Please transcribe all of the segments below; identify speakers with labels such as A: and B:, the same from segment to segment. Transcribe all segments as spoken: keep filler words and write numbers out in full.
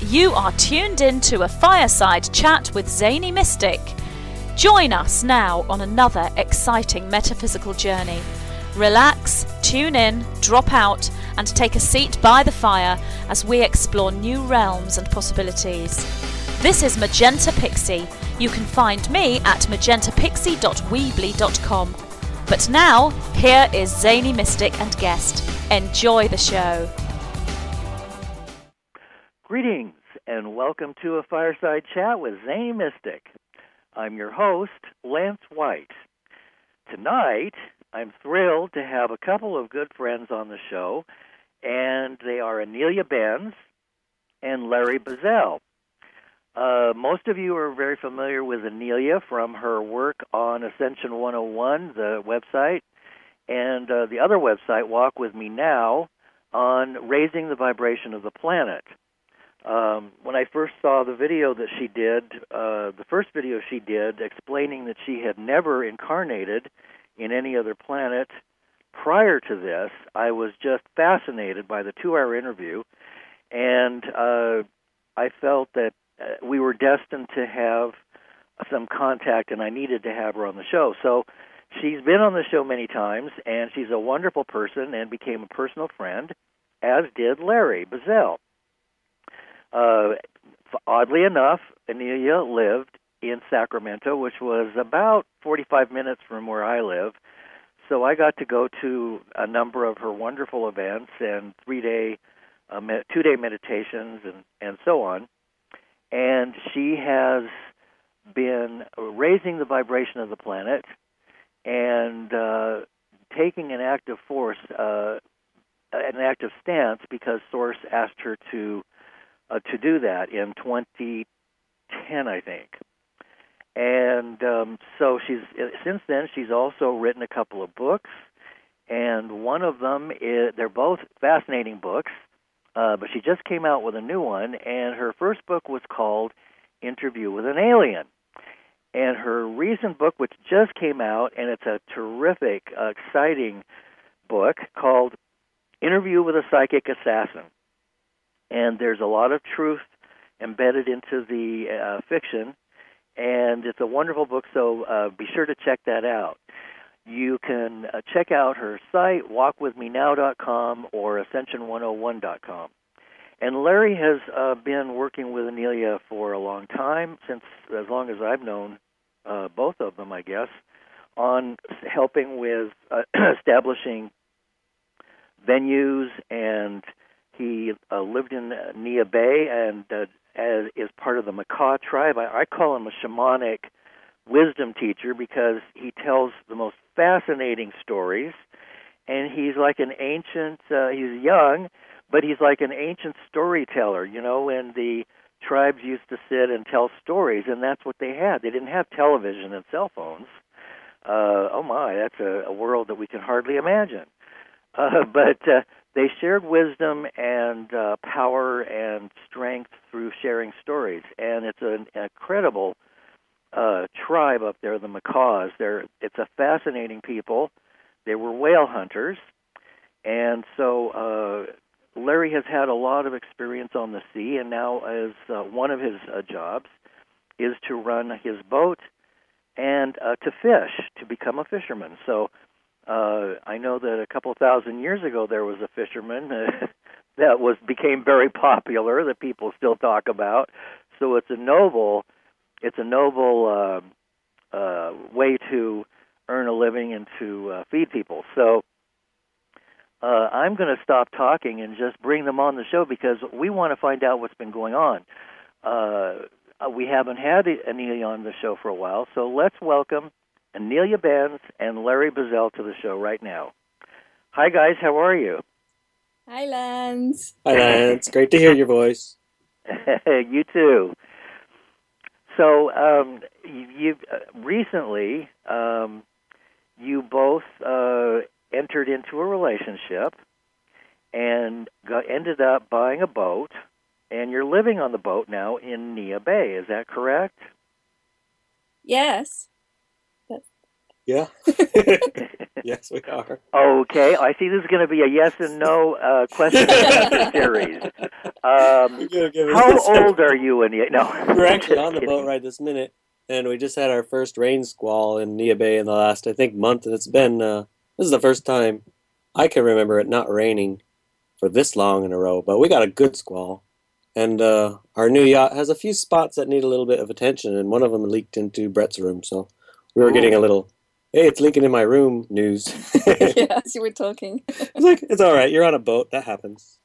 A: You are tuned in to a fireside chat with Zany Mystic. Join us now on another exciting metaphysical journey. Relax, tune in, drop out, and take a seat by the fire as we explore new realms and possibilities. This is Magenta Pixie. You can find me at magenta pixie dot weebly dot com. But now, here is Zany Mystic and guest. Enjoy the show.
B: Greetings and welcome to a fireside chat with Zany Mystic. I'm your host, Lance White. Tonight, I'm thrilled to have a couple of good friends on the show, and they are Anelia Benz and Larry Bazell. Uh, most of you are very familiar with Anelia from her work on Ascension one oh one, the website, and uh, the other website, Walk With Me Now, on raising the vibration of the planet. Um, when I first saw the video that she did, uh, the first video she did explaining that she had never incarnated in any other planet prior to this, I was just fascinated by the two-hour interview, and uh, I felt that uh, we were destined to have some contact, and I needed to have her on the show. So she's been on the show many times, and she's a wonderful person and became a personal friend, as did Larry Bazell. Uh, oddly enough, Anelia lived in Sacramento, which was about forty-five minutes from where I live. So I got to go to a number of her wonderful events and three-day, uh, med- two-day meditations and, and so on. And she has been raising the vibration of the planet and uh, taking an active force, uh, an active stance, because Source asked her to uh, to do that in twenty ten, I think. And um, so she's since then she's also written a couple of books, and one of them is, they're both fascinating books, uh, but she just came out with a new one, and her first book was called Interview with an Alien. And her recent book, which just came out, and it's a terrific, uh, exciting book called Interview with a Psychic Assassin. And there's a lot of truth embedded into the uh, fiction, and it's a wonderful book, so uh, be sure to check that out. You can uh, check out her site, walk with me now dot com or ascension one oh one dot com. And Larry has uh, been working with Anelia for a long time, since as long as I've known uh, both of them, I guess, on helping with uh, establishing venues, and he uh, lived in uh, Nia Bay and uh, as is part of the Makah tribe. I, I call him a shamanic wisdom teacher because he tells the most fascinating stories, and he's like an ancient, uh, he's young, but he's like an ancient storyteller, you know, and the tribes used to sit and tell stories, and that's what they had. They didn't have television and cell phones. Uh, oh my, that's a, a world that we can hardly imagine. Uh, but uh, they shared wisdom and uh, power and strength through sharing stories, and it's an incredible uh, tribe up there, the Makahs. They're, it's a fascinating people. They were whale hunters, and so uh, Larry has had a lot of experience on the sea, and now as uh, one of his uh, jobs is to run his boat and uh, to fish, to become a fisherman. So Uh, I know that a couple thousand years ago there was a fisherman uh, that was became very popular that people still talk about. So it's a noble, it's a noble uh, uh, way to earn a living and to uh, feed people. So uh, I'm going to stop talking and just bring them on the show because we want to find out what's been going on. Uh, we haven't had Anelia on the show for a while, so let's welcome Anelia Benz and Larry Bazell to the show right now. Hi, guys. How are you?
C: Hi, Lance.
D: Hi, Lance. Great to hear your voice.
B: You too. So, um, you uh, recently, um, you both uh, entered into a relationship and got, ended up buying a boat, and you're living on the boat now in Nia Bay. Is that correct?
C: Yes.
D: Yeah. Yes, we are.
B: Okay, I see this is going to be a yes and no uh, question and answer series. Um, how old are you in the... No.
D: We're actually on the
B: kidding.
D: boat right this minute, and we just had our first rain squall in Nia Bay in the last, I think, month, and it's been, uh, this is the first time I can remember it not raining for this long in a row, but we got a good squall. And uh, our new yacht has a few spots that need a little bit of attention, and one of them leaked into Brett's room, so we were Ooh. getting a little, hey, it's leaking in my room news.
C: Yeah, as you were talking.
D: It's like, it's all right, you're on a boat, that happens.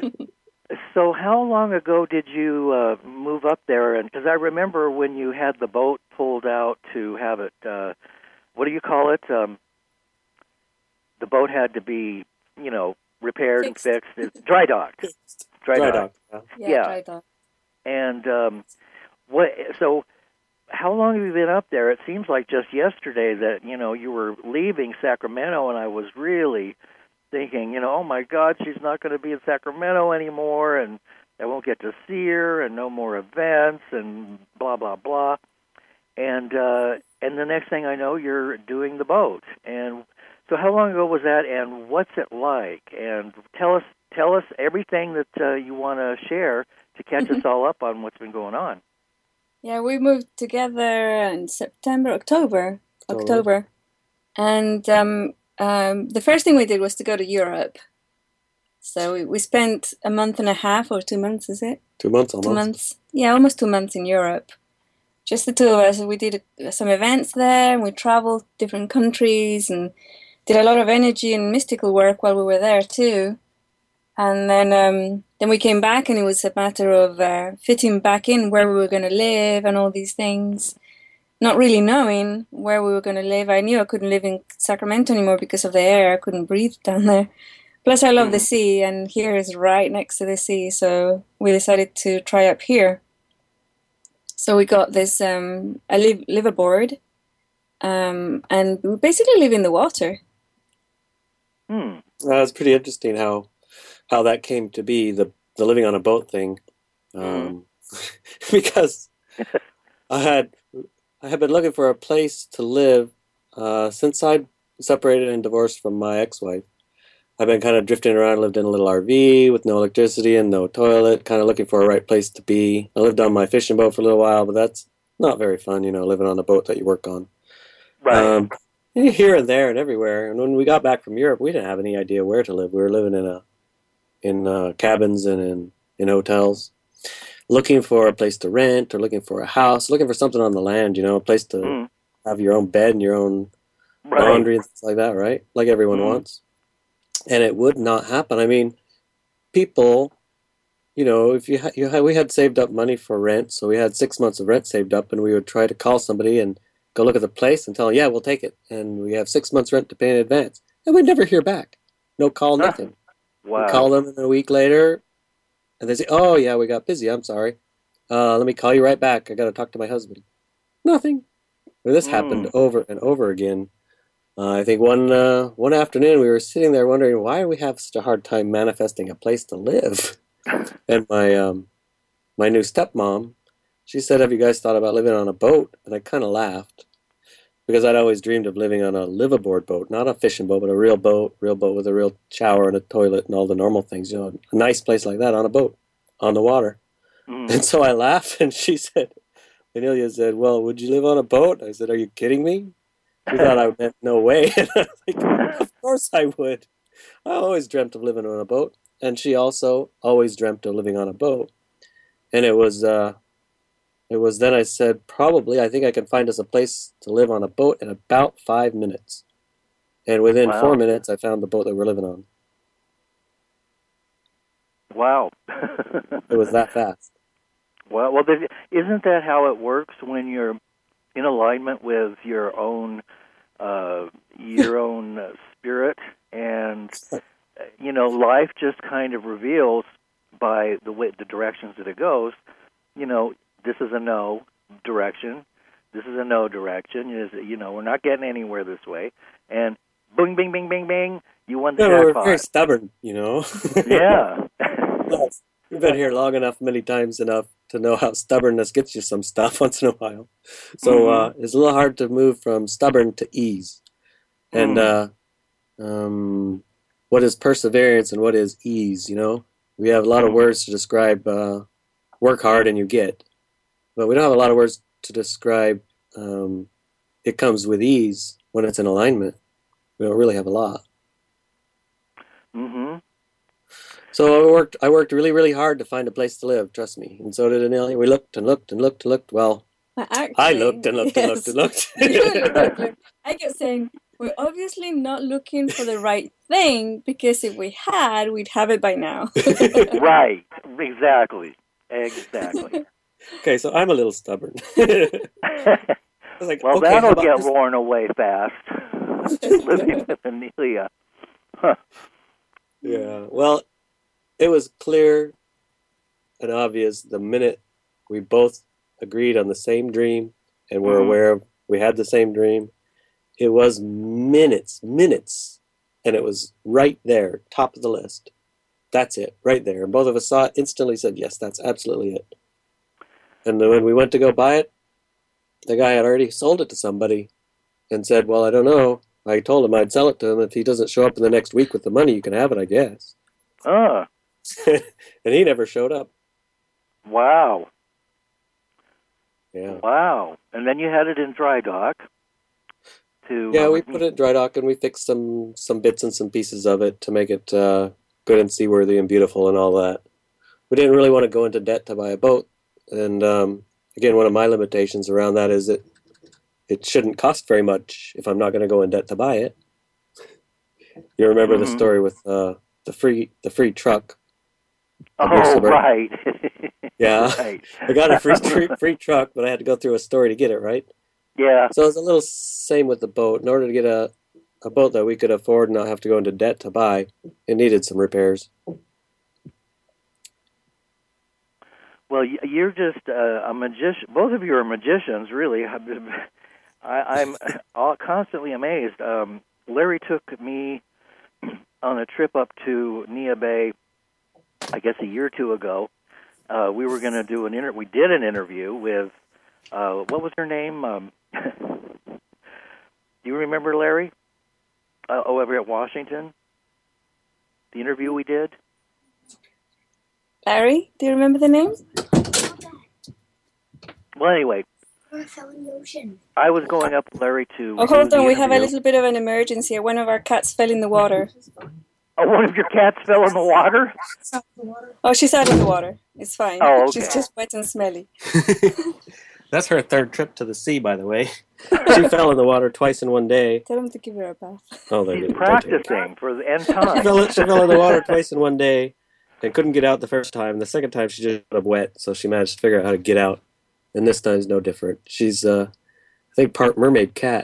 B: So how long ago did you uh, move up there? And because I remember when you had the boat pulled out to have it, uh, what do you call it? Um, the boat had to be, you know, repaired
C: Fixed.
B: and fixed. It's dry docked. Dry,
D: Dry
B: docked.
D: dock.
C: Yeah,
B: Yeah.
C: dry dock.
B: And um, what? So, how long have you been up there? It seems like just yesterday that you know you were leaving Sacramento, and I was really thinking, you know, oh my God, she's not going to be in Sacramento anymore, and I won't get to see her, and no more events, and blah blah blah. And uh, and the next thing I know, you're doing the boat. And so, how long ago was that? And what's it like? And tell us. Tell us everything that uh, you want to share to catch us all up on what's been going on.
C: Yeah, we moved together in September, October,
D: October.
C: October. And um, um, the first thing we did was to go to Europe. So we, we spent a month and a half, or two months, is it?
D: Two months almost.
C: Two months. Yeah, almost two months in Europe. Just the two of us. We did uh, some events there, and we traveled different countries, and did a lot of energy and mystical work while we were there too. And then um, then we came back, and it was a matter of uh, fitting back in where we were going to live and all these things. Not really knowing where we were going to live. I knew I couldn't live in Sacramento anymore because of the air. I couldn't breathe down there. Plus, I love mm-hmm. the sea, and here is right next to the sea. So we decided to try up here. So we got this um, a live liveaboard, um, and we basically live in the water.
B: Hmm.
D: Uh, it's pretty interesting how. how that came to be, the the living on a boat thing, um, mm. because I had I had been looking for a place to live uh, since I'd separated and divorced from my ex-wife. I've been kind of drifting around, lived in a little R V with no electricity and no toilet, kind of looking for a right place to be. I lived on my fishing boat for a little while, but that's not very fun, you know, living on a boat that you work on.
B: Right.
D: Um, here and there and everywhere. And when we got back from Europe, we didn't have any idea where to live. We were living in a in uh, cabins and in, in hotels, looking for a place to rent or looking for a house, looking for something on the land, you know, a place to mm. have your own bed and your own right. laundry and things like that, right? Like everyone mm. wants. And it would not happen. I mean, people, you know, if you, ha- you ha- we had saved up money for rent, so we had six months of rent saved up, and we would try to call somebody and go look at the place and tell them, yeah, we'll take it. And we have six months rent to pay in advance. And we'd never hear back. No call, nothing.
B: Wow.
D: We call them a week later, and they say, oh, yeah, we got busy. I'm sorry. Uh, let me call you right back. I got to talk to my husband. Nothing. Well, this mm. happened over and over again. Uh, I think one uh, one afternoon we were sitting there wondering, why do we have such a hard time manifesting a place to live? And my um, my new stepmom, she said, have you guys thought about living on a boat? And I kind of laughed. Because I'd always dreamed of living on a liveaboard boat, not a fishing boat, but a real boat, real boat with a real shower and a toilet and all the normal things. You know, a nice place like that on a boat, on the water. Mm. And so I laughed, and she said, Amelia said, well, would you live on a boat? I said, are you kidding me? She thought I meant no way. And I was like, of course I would. I always dreamt of living on a boat. And she also always dreamt of living on a boat. And it was... Uh, It was then I said, probably, I think I can find us a place to live on a boat in about five minutes. And within wow. four minutes, I found the boat that we're living on.
B: Wow.
D: It was that fast.
B: Well, well, isn't that how it works when you're in alignment with your own, uh, your own uh, spirit? And, you know, life just kind of reveals by the way, the directions that it goes, you know, this is a no direction. This is a no direction. You know, we're not getting anywhere this way. And boing, bing, bing, bing, bing, you won the
D: no,
B: jackpot.
D: We're very stubborn, you know.
B: Yeah.
D: We've been here long enough, many times enough, to know how stubbornness gets you some stuff once in a while. So mm-hmm. uh, it's a little hard to move from stubborn to ease. And mm. uh, um, what is perseverance and what is ease, you know? We have a lot of words to describe uh, work hard and you get, but we don't have a lot of words to describe um, it comes with ease when it's in alignment. We don't really have a lot.
B: Mm-hmm.
D: So I worked I worked really, really hard to find a place to live, trust me. And so did Anelia. We looked and looked and looked and looked. Well,
C: Actually,
D: I looked and looked
C: yes.
D: and looked and
C: You
D: looked.
C: looked, looked, looked. I kept saying, we're obviously not looking for the right thing, because if we had, we'd have it by now.
B: Right. Exactly. Exactly.
D: Okay, so I'm a little stubborn. I was like,
B: Well,
D: okay, how
B: that'll
D: about
B: get
D: this?
B: worn away fast. Living with Amelia. Huh.
D: Yeah, well, it was clear and obvious the minute we both agreed on the same dream and were
B: Mhm.
D: aware of we had the same dream. It was minutes, minutes, and it was right there, top of the list. That's it, right there. And both of us saw it, instantly said, yes, that's absolutely it. And then when we went to go buy it, the guy had already sold it to somebody and said, well, I don't know. I told him I'd sell it to him. If he doesn't show up in the next week with the money, you can have it, I guess.
B: Ah,
D: And he never showed up.
B: wow.
D: Yeah.
B: Wow. And then you had it in dry dock to
D: Yeah,
B: uh,
D: we put it in dry dock and we fixed some, some bits and some pieces of it to make it uh, good and seaworthy and beautiful and all that. We didn't really want to go into debt to buy a boat. And um, again, one of my limitations around that is that it shouldn't cost very much if I'm not going to go in debt to buy it. You remember the
B: Mhm.
D: story with uh, the free the free truck?
B: Oh,
D: Bruce Suburban.
B: right.
D: Yeah.
B: Right.
D: I got a free, free free truck, but I had to go through a story to get it, right?
B: Yeah.
D: So it's a little same with the boat. In order to get a, a boat that we could afford and not have to go into debt to buy, it needed some repairs.
B: Well, y- you're just uh, a magician. Both of you are magicians, really. I, I'm all constantly amazed. Um, Larry took me on a trip up to Nia Bay, I guess a year or two ago. Uh, we were going to do an inter. We did an interview with uh, what was her name? Um, do you remember Larry? Uh, oh, over at Washington. The interview we did.
C: Larry, do you remember the name?
B: Well, anyway,
E: Or fell in the ocean.
B: I was going up with Larry to.
C: Oh,
B: do
C: hold
B: the
C: on, we have a
B: interview.
C: little bit of an emergency. One of our cats fell in the water.
B: Oh, one of your cats fell in the water?
C: Oh, she's out of the water. It's fine.
B: Oh, okay.
C: She's just wet and smelly.
D: That's her third trip to the sea, by the way. She fell in the water twice in one day.
C: Tell them to give her a bath.
D: Oh, they
B: She's
D: didn't.
B: practicing for the end
D: She
B: time.
D: fell, she fell in the water twice in one day and couldn't get out the first time. The second time she just got up wet, so she managed to figure out how to get out. And this time's no different. She's, uh, I think, part mermaid cat.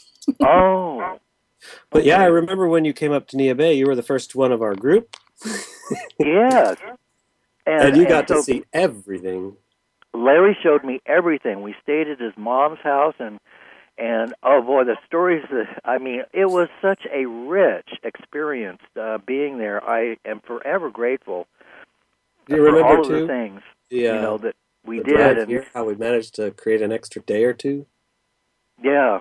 B: Oh.
D: But yeah, I remember when you came up to Nia Bay, you were the first one of our group.
B: Yes. And,
D: And you
B: and
D: got
B: so
D: to see everything.
B: Larry showed me everything. We stayed at his mom's house, and and oh boy, the stories that I mean, it was such a rich experience uh, being there. I am forever grateful
D: Do you
B: for
D: remember,
B: all of
D: too,
B: the things
D: the, uh,
B: you know that we
D: the
B: did.
D: drive
B: And
D: here, how we managed to create an extra day or two?
B: yeah,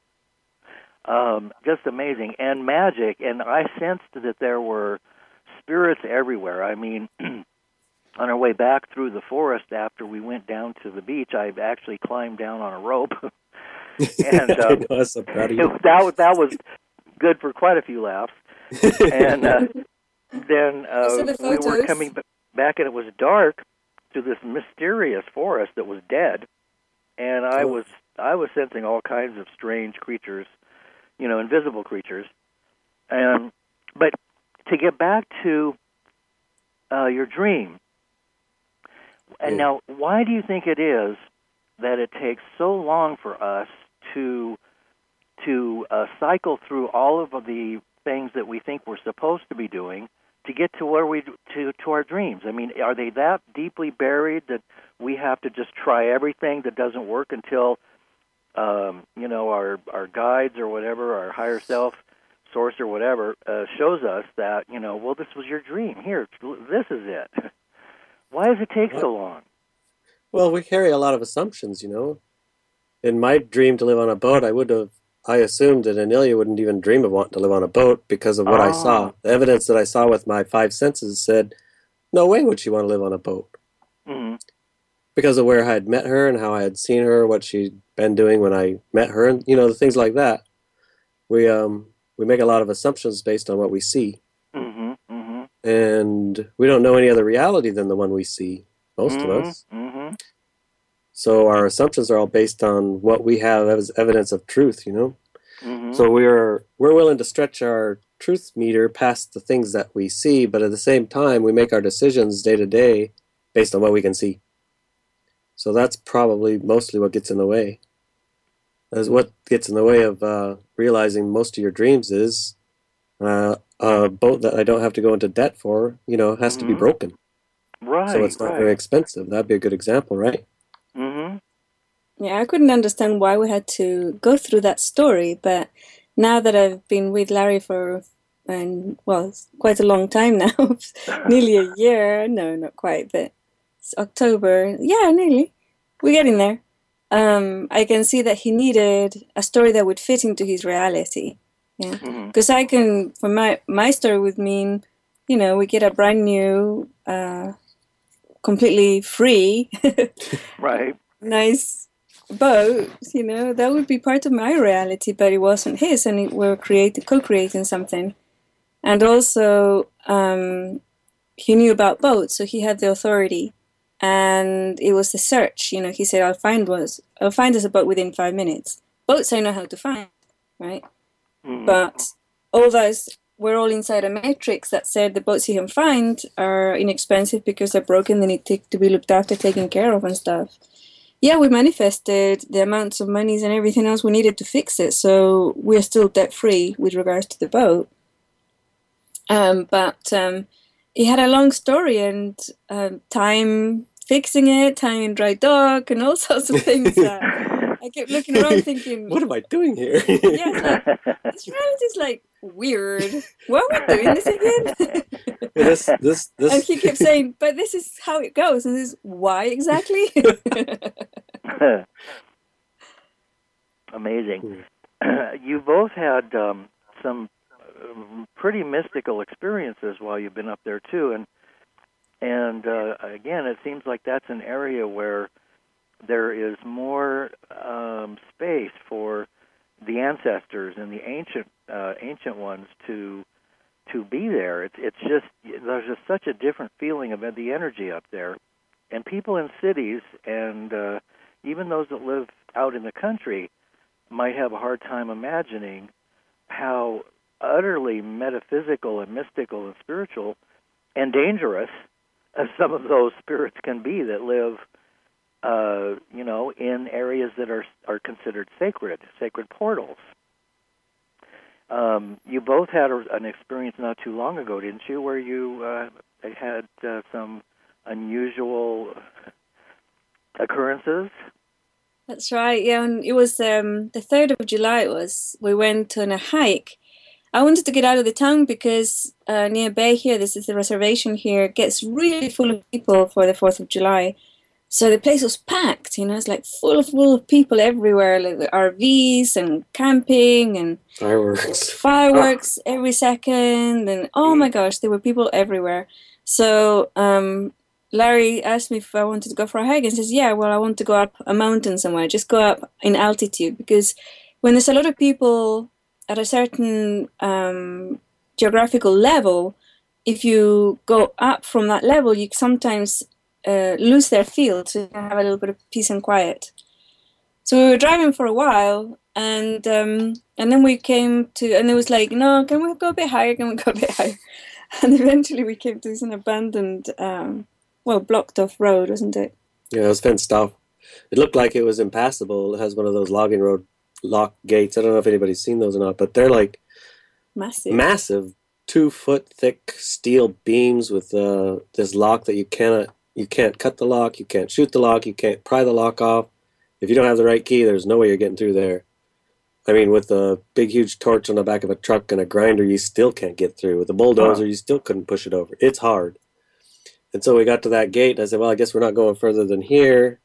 B: um, just amazing and magic. And I sensed that there were spirits everywhere. I mean. On our way back through the forest after we went down to the beach, I actually climbed down on a rope. And
D: I
B: um,
D: know, I'm so proud of you.
B: it, that, that was good for quite a few laughs. And uh, then uh,
C: Those are the
B: we were
C: photos.
B: coming b- back, and it was dark through this mysterious forest that was dead. And I
D: Oh.
B: was I was sensing all kinds of strange creatures, you know, invisible creatures. And but to get back to uh, your dream. And
D: Yeah.
B: now, why do you think it is that it takes so long for us to to uh, cycle through all of the things that we think we're supposed to be doing to get to where we to to our dreams? I mean, are they that deeply buried that we have to just try everything that doesn't work until um, you know our our guides or whatever, our higher self, source or whatever, uh, shows us that you know, well, this was your dream. Here, this is it. Why does it take so long?
D: Well, we carry a lot of assumptions, you know. In my dream to live on a boat, I would have I assumed that Anelia wouldn't even dream of wanting to live on a boat because of what
B: Oh.
D: I saw. The evidence that I saw with my five senses said, no way would she want to live on a boat.
B: Mm-hmm.
D: Because of where I had met her and how I had seen her, what she'd been doing when I met her, and, you know, the things like that. We, um, we make a lot of assumptions based on what we see.
B: Mm-hmm. Mm-hmm.
D: And we don't know any other reality than the one we see, most
B: mm-hmm.
D: of us.
B: Mm-hmm.
D: So our assumptions are all based on what we have as evidence of truth, you know?
B: Mm-hmm.
D: So we're we're willing to stretch our truth meter past the things that we see, but at the same time, we make our decisions day to day based on what we can see. So that's probably mostly what gets in the way. As what gets in the way of uh, realizing most of your dreams is uh, a boat that I don't have to go into debt for, you know, has
B: mm-hmm.
D: to be broken.
B: Right.
D: So it's not
B: right.
D: very expensive. That'd be a good example, right?
B: Mm-hmm.
C: Yeah, I couldn't understand why we had to go through that story, but now that I've been with Larry for, um, well, it's quite a long time now, nearly a year. No, not quite, but it's October. Yeah, nearly. We're getting there. Um, I can see that he needed a story that would fit into his reality. Yeah, because
B: mm-hmm.
C: I can, for my my story would mean, you know, we get a brand new, uh, completely free,
B: Right.
C: nice boat. You know, that would be part of my reality, but it wasn't his, and it, we're creating, co-creating something. And also, um, he knew about boats, so he had the authority. And it was the search, you know, he said, I'll find was I'll find us a boat within five minutes. Boats I know how to find, right?
B: Mm-hmm.
C: But all those, we're all inside a matrix that said the boats you can find are inexpensive because they're broken, they need to, to be looked after, taken care of and stuff. Yeah, we manifested the amounts of monies and everything else we needed to fix it, so we're still debt-free with regards to the boat. Um, but um, it had a long story and um, time fixing it, time in dry dock, and all sorts of things that I kept looking around thinking,
D: what am I doing here?
C: yeah, it's like, this reality is like weird. Why are we doing this again?
D: this, this, this.
C: And he kept saying, but this is how it goes. And this is why exactly?
B: Amazing. You both had um, some pretty mystical experiences while you've been up there too, and and uh, again, it seems like that's an area where there is more um, space for the ancestors and the ancient uh, ancient ones to to be there. It's it's just there's just such a different feeling of the energy up there, and people in cities and uh, even those that live out in the country might have a hard time imagining how utterly metaphysical and mystical and spiritual and dangerous as some of those spirits can be that live, uh, you know, in areas that are are considered sacred, sacred portals. Um, you both had a, an experience not too long ago, didn't you, where you uh, had uh, some unusual occurrences?
C: That's right, yeah, and it was um, the third of July it was. We went on a hike. I wanted to get out of the town because uh, near Bay here, this is the reservation here, gets really full of people for the fourth of July. So the place was packed, you know, it's like full of, full of people everywhere, like the R Vs and camping and
D: Fireworks.
C: Fireworks every second. And oh my gosh, there were people everywhere. So um, Larry asked me if I wanted to go for a hike and says, yeah, well, I want to go up a mountain somewhere, just go up in altitude, because when there's a lot of people at a certain um, geographical level, if you go up from that level, you sometimes uh, lose their field, so you can have a little bit of peace and quiet. So we were driving for a while, and um, and then we came to, and it was like, no, can we go a bit higher? Can we go a bit higher? And eventually we came to this an abandoned, um, well, blocked off road, wasn't it?
D: Yeah, it was fenced off. It looked like it was impassable. It has one of those logging road lock gates. I don't know if anybody's seen those or not, but they're like
C: massive,
D: massive, two foot thick steel beams with uh, this lock that you cannot, you can't cut the lock, you can't shoot the lock, you can't pry the lock off. If you don't have the right key, there's no way you're getting through there. I mean, with a big, huge torch on the back of a truck and a grinder, you still can't get through. With a bulldozer, you still couldn't push it over. It's hard. And so we got to that gate, and I said, well, I guess we're not going further than here.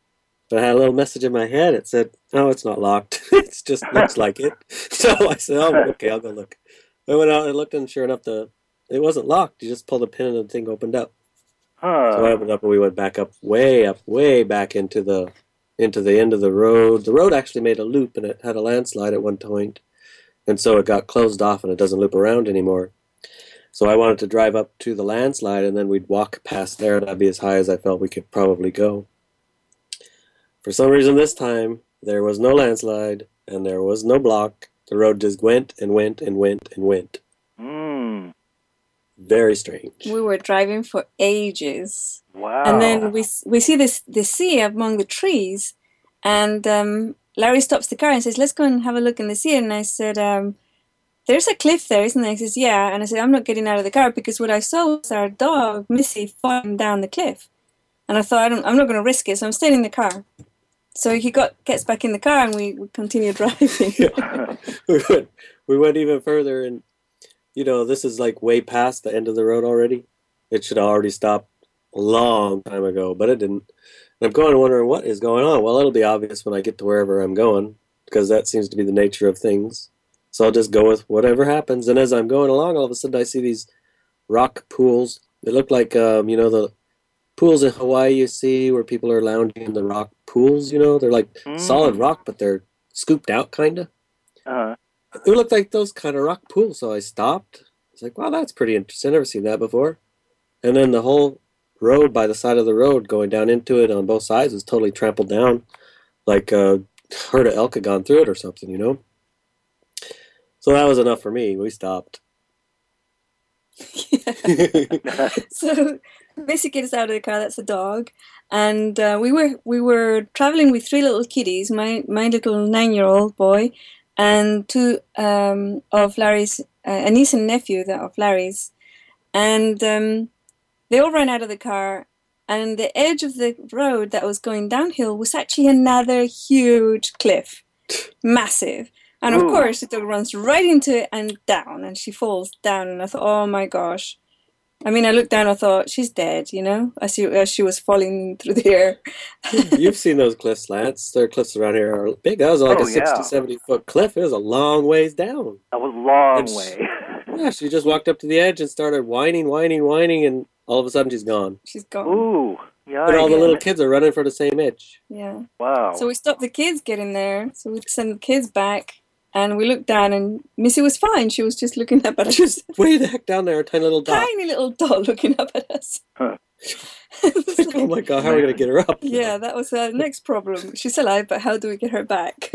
D: But I had a little message in my head. It said, "Oh, it's not locked. It just looks like it." So I said, "Oh, okay, I'll go look." I went out and looked, and sure enough, the it wasn't locked. You just pulled a pin, and the thing opened up.
B: Huh.
D: So I opened up, and we went back up, way up, way back into the into the end of the road. The road actually made a loop, and it had a landslide at one point, and so it got closed off, and it doesn't loop around anymore. So I wanted to drive up to the landslide, and then we'd walk past there, and that'd be as high as I felt we could probably go. For some reason this time, there was no landslide, and there was no block. The road just went and went and went and went.
B: Mm.
D: Very strange.
C: We were driving for ages.
B: Wow.
C: And then we we see this the sea among the trees, and um, Larry stops the car and says, "Let's go and have a look in the sea." And I said, um, "There's a cliff there, isn't there?" He says, "Yeah." And I said, "I'm not getting out of the car because what I saw was our dog, Missy, falling down the cliff." And I thought, I don't, I'm not going to risk it, so I'm staying in the car. So he got gets back in the car, and we, we continue driving.
D: Yeah. we went we went even further, and you know, this is like way past the end of the road already. It should have already stopped a long time ago, but it didn't. And I'm going and wondering what is going on. Well, it'll be obvious when I get to wherever I'm going, because that seems to be the nature of things. So I'll just go with whatever happens. And as I'm going along, all of a sudden I see these rock pools. They look like, um, you know, the pools in Hawaii you see where people are lounging in the rock pools, you know. They're like
B: Mm.
D: solid rock, but they're scooped out, kind of.
B: Uh-huh.
D: It looked like those kind of rock pools, so I stopped. I was like, wow, that's pretty interesting. I've never seen that before. And then the whole road by the side of the road going down into it on both sides was totally trampled down, like a herd of elk had gone through it or something, you know. So that was enough for me. We stopped.
C: Yeah. So Missy gets out of the car. That's a dog, and uh, we were we were traveling with three little kiddies. My my little nine-year-old boy, and two um, of Larry's uh, a niece and nephew that of Larry's, and um, they all ran out of the car. And the edge of the road that was going downhill was actually another huge cliff, massive. And of
B: Ooh.
C: course, the dog runs right into it and down, and she falls down. And I thought, oh my gosh. I mean, I looked down, I thought, she's dead, you know, as she, as she was falling through the air.
D: You've seen those cliffs, Lance. Their cliffs around here are big. That was like
B: Oh,
D: a sixty,
B: yeah.
D: seventy foot cliff. It was a long ways down.
B: That was a long
D: And she-
B: way.
D: Yeah, she just walked up to the edge and started whining, whining, whining, and all of a sudden she's gone.
C: She's gone.
B: Ooh. Yeah.
D: And all the little kids are running for the same edge.
C: Yeah.
B: Wow.
C: So we stopped the kids getting there. So we sent the kids back, and we looked down, and Missy was fine. She was just looking up at us.
D: Just way the heck down there, a tiny little dot.
C: Tiny little dot looking up at us.
B: Huh.
C: It was
D: Like, oh my god, how are we going to get her up?
C: Yeah, that was our next problem. She's alive, but how do we get her back?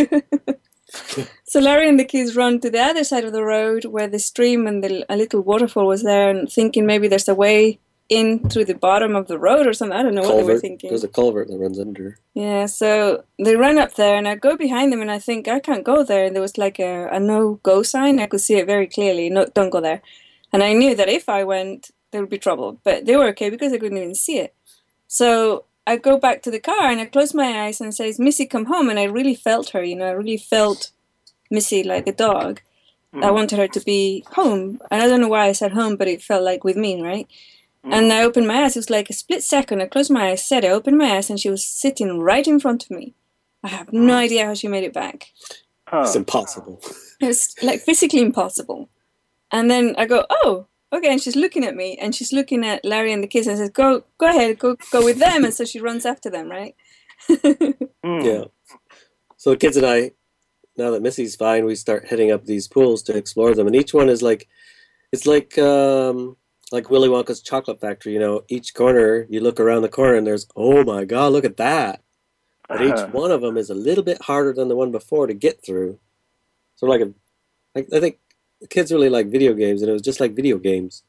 C: So Larry and the kids run to the other side of the road where the stream and the, a little waterfall was there, and thinking maybe there's a way in through the bottom of the road or something. I don't know what they were
D: Culvert.
C: thinking.
D: There's a culvert that runs under.
C: Yeah, so they ran up there, and I go behind them, and I think I can't go there. And there was like a, a no-go sign. I could see it very clearly. No, don't go there. And I knew that if I went, there would be trouble. But they were okay because I couldn't even see it. So I go back to the car, and I close my eyes and says, "Missy, come home." And I really felt her, you know, I really felt Missy like a dog.
B: Mm.
C: I wanted her to be home. And I don't know why I said home, but it felt like with me, right?
B: Mm.
C: And I opened my eyes. It was like a split second. I closed my eyes, said I opened my eyes, and she was sitting right in front of me. I have no idea how she made it back.
B: Huh.
D: It's impossible.
C: It was like physically impossible. And then I go, oh, okay. And she's looking at me, and she's looking at Larry and the kids, and says, go, go ahead, go, go with them. And so she runs after them, right?
B: Mm.
D: Yeah. So the kids and I, now that Missy's fine, we start heading up these pools to explore them. And each one is like, it's like, um, like Willy Wonka's chocolate factory, you know, each corner, you look around the corner and there's, oh my God, look at that. But each
B: Uh-huh.
D: one of them is a little bit harder than the one before to get through. So like, a, like I think the kids really like video games, and it was just like video games,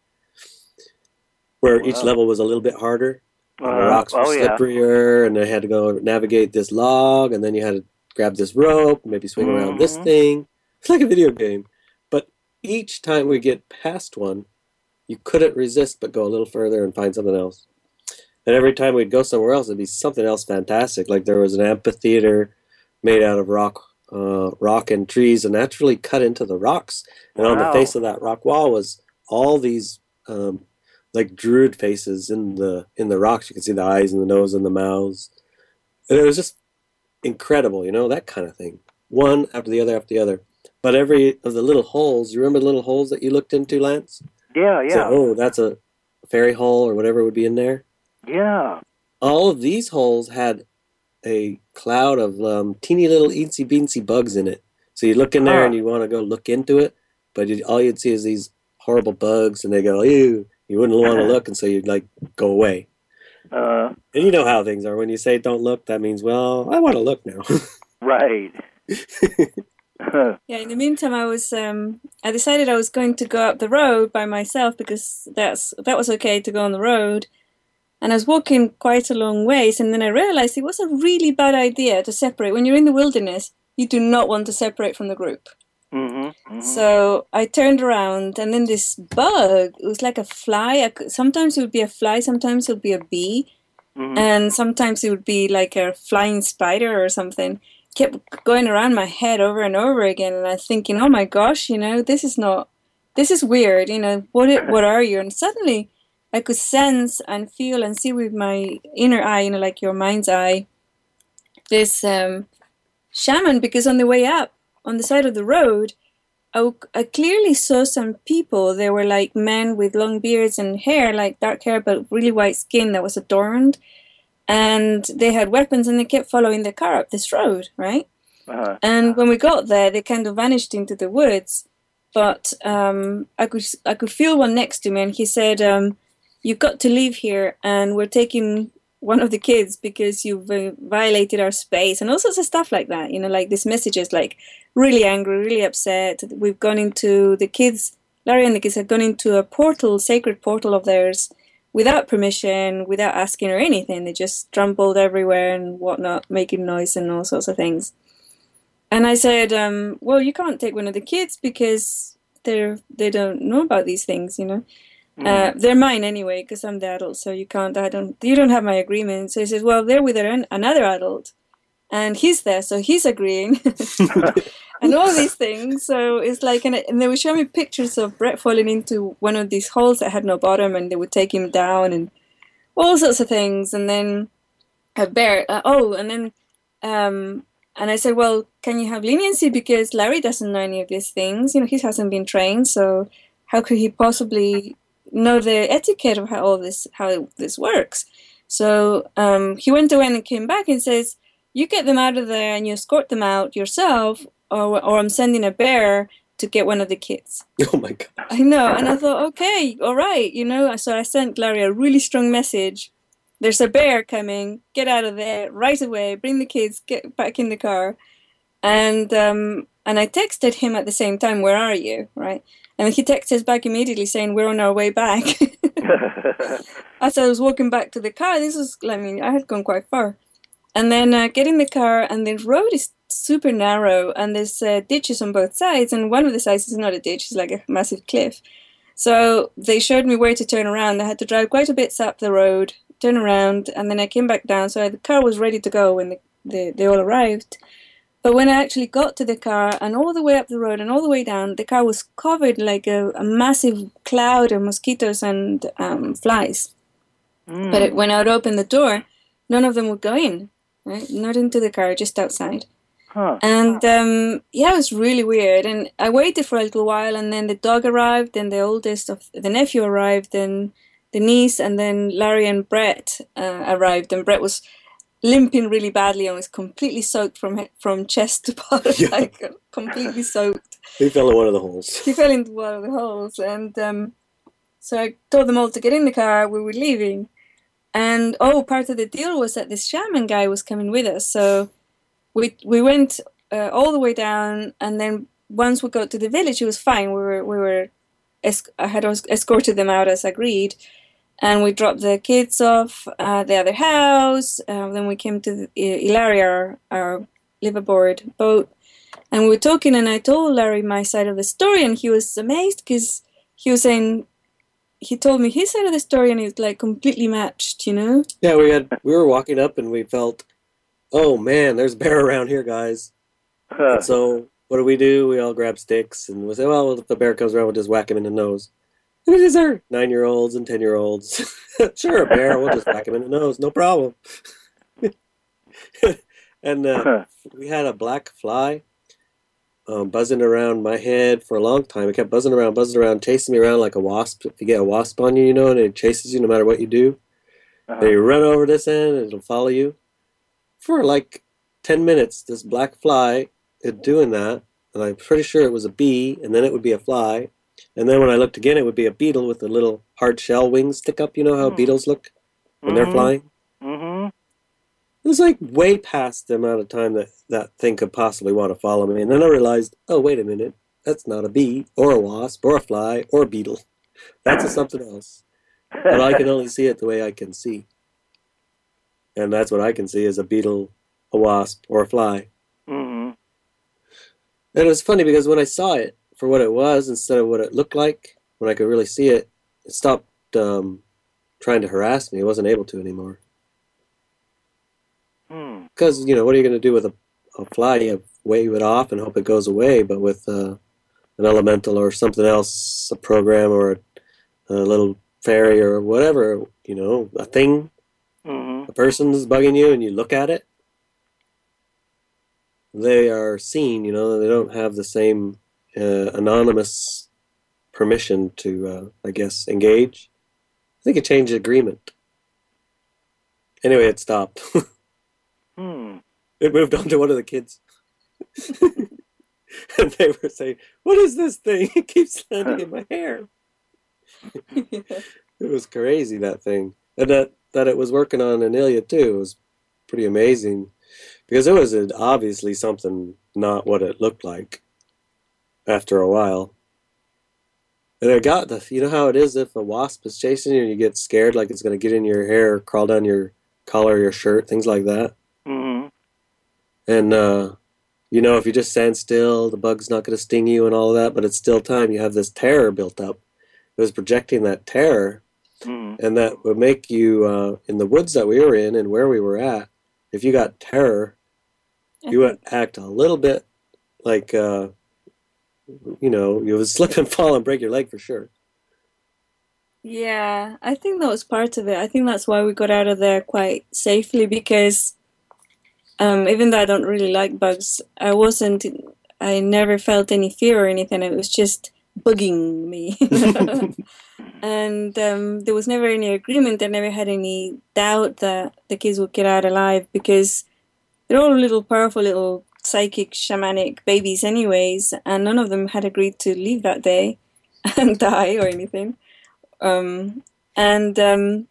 D: where each
B: Wow.
D: level was a little bit harder. And the
B: Uh,
D: rocks were
B: oh, yeah.
D: slipperier, and they had to go navigate this log, and then you had to grab this rope, maybe swing around this
B: Mhm.
D: thing. It's like a video game. But each time we get past one, you couldn't resist but go a little further and find something else. And every time we'd go somewhere else, it'd be something else fantastic. Like there was an amphitheater made out of rock, uh, rock and trees, and that's really cut into the rocks. And on the
B: Wow.
D: face of that rock wall was all these um, like druid faces in the in the rocks. You could see the eyes and the nose and the mouths. And it was just incredible, you know, that kind of thing. One after the other after the other. But every of the little holes, you remember the little holes that you looked into, Lance?
B: Yeah, yeah.
D: So, oh, that's a fairy hole or whatever would be in there.
B: Yeah.
D: All of these holes had a cloud of um, teeny little eensy beensy bugs in it. So you look in there
B: Huh.
D: and you want to go look into it, but you, all you'd see is these horrible bugs, and they go, ew. You wouldn't want to look, and so you'd like go away.
B: Uh,
D: And you know how things are. When you say don't look, that means, well, I want to look now.
B: right.
C: Yeah, in the meantime, I was um, I decided I was going to go up the road by myself because that's that was okay to go on the road. And I was walking quite a long ways, and then I realized it was a really bad idea to separate. When you're in the wilderness, you do not want to separate from the group.
B: Mm-hmm, mm-hmm.
C: So I turned around, and then this bug, it was like a fly. I could, sometimes it would be a fly, sometimes it would be a bee,
B: Mm-hmm.
C: and sometimes it would be like a flying spider or something. Kept going around my head over and over again, and I was thinking, oh my gosh, you know, this is not, this is weird, you know, what it, what are you? And suddenly I could sense and feel and see with my inner eye, you know, like your mind's eye, this um, shaman, because on the way up, on the side of the road, I, w- I clearly saw some people. They were like men with long beards and hair, like dark hair, but really white skin that was adorned. And they had weapons, and they kept following the car up this road, right?
B: Uh-huh.
C: And when we got there, they kind of vanished into the woods. But um, I could I could feel one next to me, and he said, um, "You've got to leave here, and we're taking one of the kids because you've uh, violated our space," and all sorts of stuff like that. You know, like these messages, like really angry, really upset. We've gone into the kids. Larry and the kids had gone into a portal, sacred portal of theirs, without permission, without asking or anything. They just trampled everywhere and whatnot, making noise and all sorts of things. And I said, um, well, you can't take one of the kids because they're they don't know about these things, you know.
B: Mm-hmm.
C: Uh, they're mine anyway because I'm the adult, so you can't. I don't. You don't have my agreement. So he says, well, they're with an, another adult, and he's there, so he's agreeing, and all these things. So it's like, and, and they would show me pictures of Brett falling into one of these holes that had no bottom, and they would take him down, and all sorts of things. And then a bear. Uh, oh, and then. Um, And I said, well, can you have leniency? Because Larry doesn't know any of these things. You know, he hasn't been trained, so how could he possibly know the etiquette of how all this, how this works? So um, he went away and came back and says, you get them out of there and you escort them out yourself, or, or I'm sending a bear to get one of the kids.
D: Oh, my God.
C: I know. And I thought, okay, all right. You know, so I sent Larry a really strong message. There's a bear coming. Get out of there right away. Bring the kids. Get back in the car. And um, and I texted him at the same time, where are you? Right? And he texted us back immediately saying, we're on our way back. As I was walking back to the car, this was, I mean, I had gone quite far. And then uh, get in the car, and the road is super narrow, and there's uh, ditches on both sides. And one of the sides is not a ditch, it's like a massive cliff. So they showed me where to turn around. I had to drive quite a bit up the road, turn around, and then I came back down. So the car was ready to go when the, the, they all arrived. But when I actually got to the car and all the way up the road and all the way down, the car was covered like a, a massive cloud of mosquitoes and um, flies.
B: Mm.
C: But it, when I would open the door, none of them would go in, right? Not into the car, just outside.
B: Huh.
C: And um, yeah, it was really weird. And I waited for a little while, and then the dog arrived, and the oldest of the nephew arrived, and the niece, and then Larry and Brett uh, arrived, and Brett was limping really badly and was completely soaked from he- from chest to bottom,
D: Yeah.
C: like uh, completely soaked.
D: He fell in one of the holes.
C: He fell into one of the holes, and um, so I told them all to get in the car. We were leaving, and oh, part of the deal was that this shaman guy was coming with us, so we we went uh, all the way down, and then once we got to the village, it was fine. We were we were esc- I had es- escorted them out as agreed. And we dropped the kids off at the other house. Uh, then we came to the, uh, Ilaria, our, our liveaboard boat. And we were talking, and I told Larry my side of the story, and he was amazed because he was saying, he told me his side of the story, and it was like completely matched, you know?
D: Yeah, we had we were walking up, and we felt, oh man, there's a bear around here, guys.
B: Huh.
D: And so what do we do? We all grab sticks, and we say, well, if the bear comes around, we'll just whack him in the nose. Who is there? Nine-year-olds and ten-year-olds. Sure, a bear. We'll just whack him in the nose. No problem. and uh, we had a black fly um, buzzing around my head for a long time. It kept buzzing around, buzzing around, chasing me around like a wasp. If you get a wasp on you, you know, and it chases you no matter what you do. Uh-huh. Then you run over this end, and it'll follow you. For like ten minutes, this black fly is doing that, and I'm pretty sure it was a bee, and then it would be a fly. And then when I looked again, it would be a beetle with the little hard shell wings stick up. You know how mm. beetles look when mm-hmm. they're flying?
B: Mm-hmm.
D: It was like way past the amount of time that that thing could possibly want to follow me. And then I realized, oh, wait a minute. That's not a bee or a wasp or a fly or a beetle. That's a something else. But I can only see it the way I can see. And that's what I can see is a beetle, a wasp, or a fly.
B: Mm-hmm.
D: And it was funny because when I saw it for what it was instead of what it looked like, when I could really see it, it stopped um, trying to harass me. It wasn't able to anymore. Because, you know, what are you going to do with a, a fly? You wave it off and hope it goes away. But with uh, an elemental or something else, a program or a, a little fairy or whatever, you know, a thing,
B: mm-hmm.
D: a person's bugging you and you look at it, they are seen, you know, they don't have the same uh, anonymous permission to, uh, I guess, engage. I think it changed the agreement. Anyway, it stopped.
B: Hmm.
D: It moved on to one of the kids. And they were saying, what is this thing? It keeps landing in my hair. It was crazy, that thing. And that, that it was working on Anilia, too, was pretty amazing. Because it was obviously something not what it looked like after a while. And it got the, you know how it is if a wasp is chasing you and you get scared like it's going to get in your hair, crawl down your collar, your shirt, things like that.
B: Mm-hmm.
D: And, uh, you know, if you just stand still, the bug's not going to sting you and all of that, but it's still time. You have this terror built up. It was projecting that terror,
B: mm-hmm.
D: and that would make you, uh, in the woods that we were in and where we were at, if you got terror, you would act a little bit like, uh, you know, you would slip and fall and break your leg for sure.
C: Yeah, I think that was part of it. I think that's why we got out of there quite safely because um, even though I don't really like bugs, I wasn't, I never felt any fear or anything. It was just bugging me. And um, there was never any agreement. I never had any doubt that the kids would get out alive because they're all little powerful little psychic shamanic babies anyways, and none of them had agreed to leave that day and die or anything. Um, and um,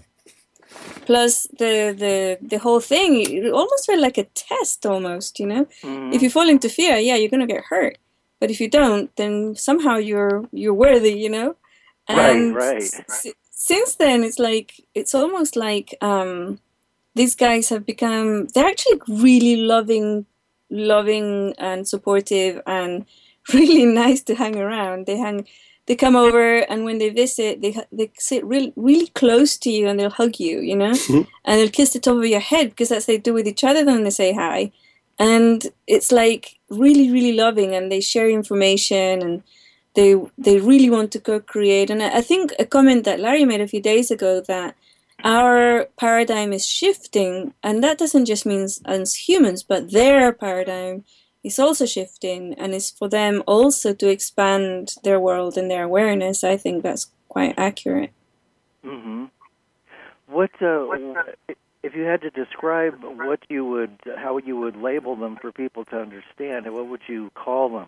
C: plus the, the the whole thing, it almost felt like a test almost, you know?
B: Mm-hmm.
C: If you fall into fear, yeah, you're going to get hurt. But if you don't, then somehow you're you're worthy, you know? And
B: right, right.
C: S- since then, it's like, it's almost like um, these guys have become, they're actually really loving, loving and supportive and really nice to hang around. They hang... They come over, and when they visit, they they sit really really close to you, and they'll hug you, you know, and they'll kiss the top of your head because that's what they do with each other when they say hi, and it's like really really loving, and they share information, and they they really want to co-create. And I think a comment that Larry made a few days ago that our paradigm is shifting, and that doesn't just mean us humans, but their paradigm is also shifting, and it's for them also to expand their world and their awareness. I think that's quite accurate.
B: Mm-hmm. What, uh, if you had to describe what you would, how you would label them for people to understand, what would you call them?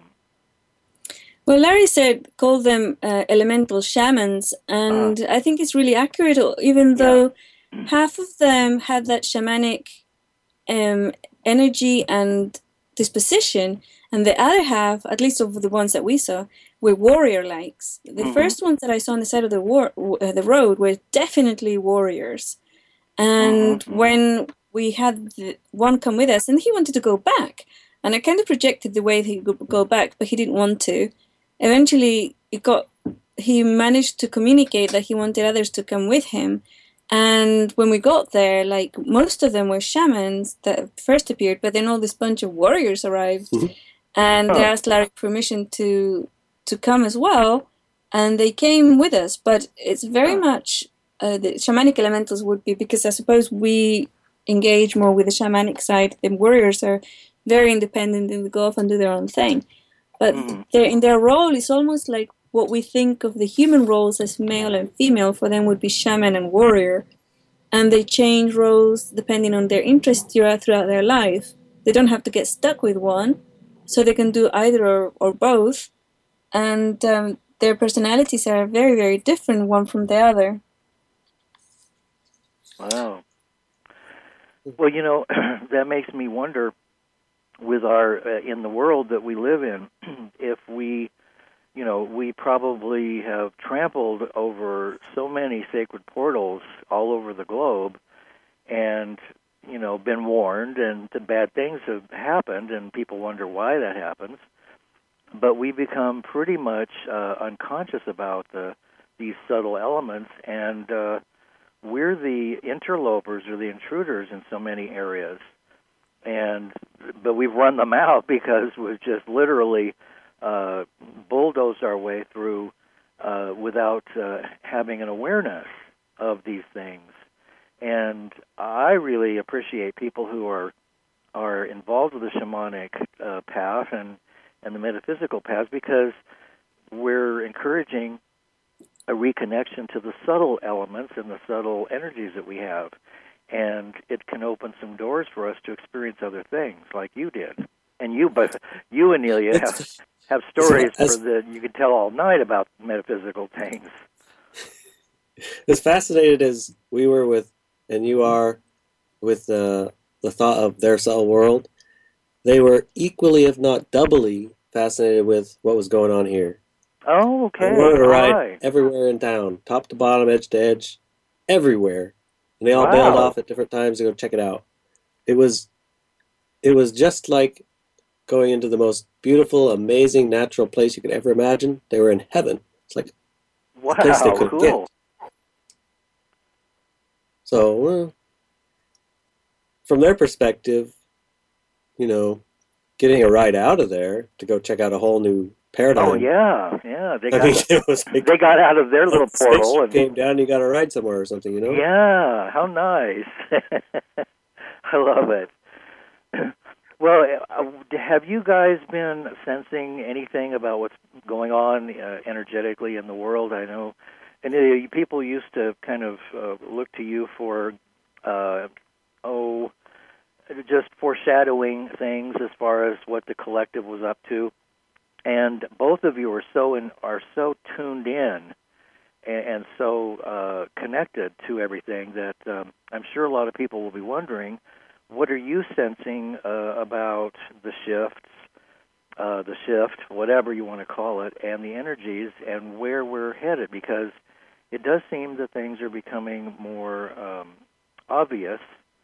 C: Well, Larry said call them uh, elemental shamans, and uh, I think it's really accurate, even though yeah. half of them had that shamanic um, energy and disposition, and the other half, at least of the ones that we saw, were warrior-likes. The mm-hmm. first ones that I saw on the side of the war, uh, the road were definitely warriors. And mm-hmm. when we had the one come with us, and he wanted to go back, and I kind of projected the way he could go back, but he didn't want to. Eventually, it got he managed to communicate that he wanted others to come with him. And when we got there, like, most of them were shamans that first appeared, but then all this bunch of warriors arrived, mm-hmm. and oh. they asked Larry permission to to come as well, and they came with us. But it's very oh. much uh, the shamanic elementals would be, because I suppose we engage more with the shamanic side. The warriors are very independent and go off and do their own thing. But
B: Mm.
C: their, in their role, it's almost like what we think of the human roles as male and female, for them would be shaman and warrior. And they change roles depending on their interests throughout, throughout their life. They don't have to get stuck with one, so they can do either or, or both. And um, their personalities are very, very different one from the other.
B: Wow. Well, you know, that makes me wonder, with our uh, in the world that we live in, if we, you know, we probably have trampled over so many sacred portals all over the globe, and, you know, been warned, and the bad things have happened, and people wonder why that happens. But we become pretty much uh, unconscious about the these subtle elements, and uh, we're the interlopers or the intruders in so many areas. And but we've run them out because we've just literally uh, bulldozed our way through uh, without uh, having an awareness of these things. And I really appreciate people who are are involved with the shamanic uh, path and, and the metaphysical path, because we're encouraging a reconnection to the subtle elements and the subtle energies that we have. And it can open some doors for us to experience other things, like you did. And you, but you, Anelia, have, have stories
D: as,
B: for the you could tell all night about metaphysical things.
D: As fascinated as we were with, and you are, with the the thought of their subtle world, they were equally, if not doubly, fascinated with what was going on here.
B: Oh, okay.
D: They wanted to ride
B: right.
D: everywhere in town, top to bottom, edge to edge, everywhere. And they all
B: Wow.
D: bailed off at different times to go check it out. It was, it was just like going into the most beautiful, amazing, natural place you could ever imagine. They were in heaven. It's like
B: Wow,
D: a place they couldn't
B: cool.
D: get. So, well, from their perspective, you know, getting a ride out of there to go check out a whole new paradigm.
B: Oh yeah, yeah. They
D: I
B: got
D: mean, it was like
B: they got out of their little
D: spaceship
B: portal and
D: came down. And you got a ride somewhere or something, you know?
B: yeah. How nice! I love it. Well, uh, have you guys been sensing anything about what's going on uh, energetically in the world? I know, and uh, people used to kind of uh, look to you for, uh, oh, just foreshadowing things as far as what the collective was up to. And both of you are so in, are so tuned in and, and so uh, connected to everything that um, I'm sure a lot of people will be wondering, what are you sensing uh, about the shifts, uh, the shift, whatever you want to call it, and the energies, and where we're headed? Because it does seem that things are becoming more um, obvious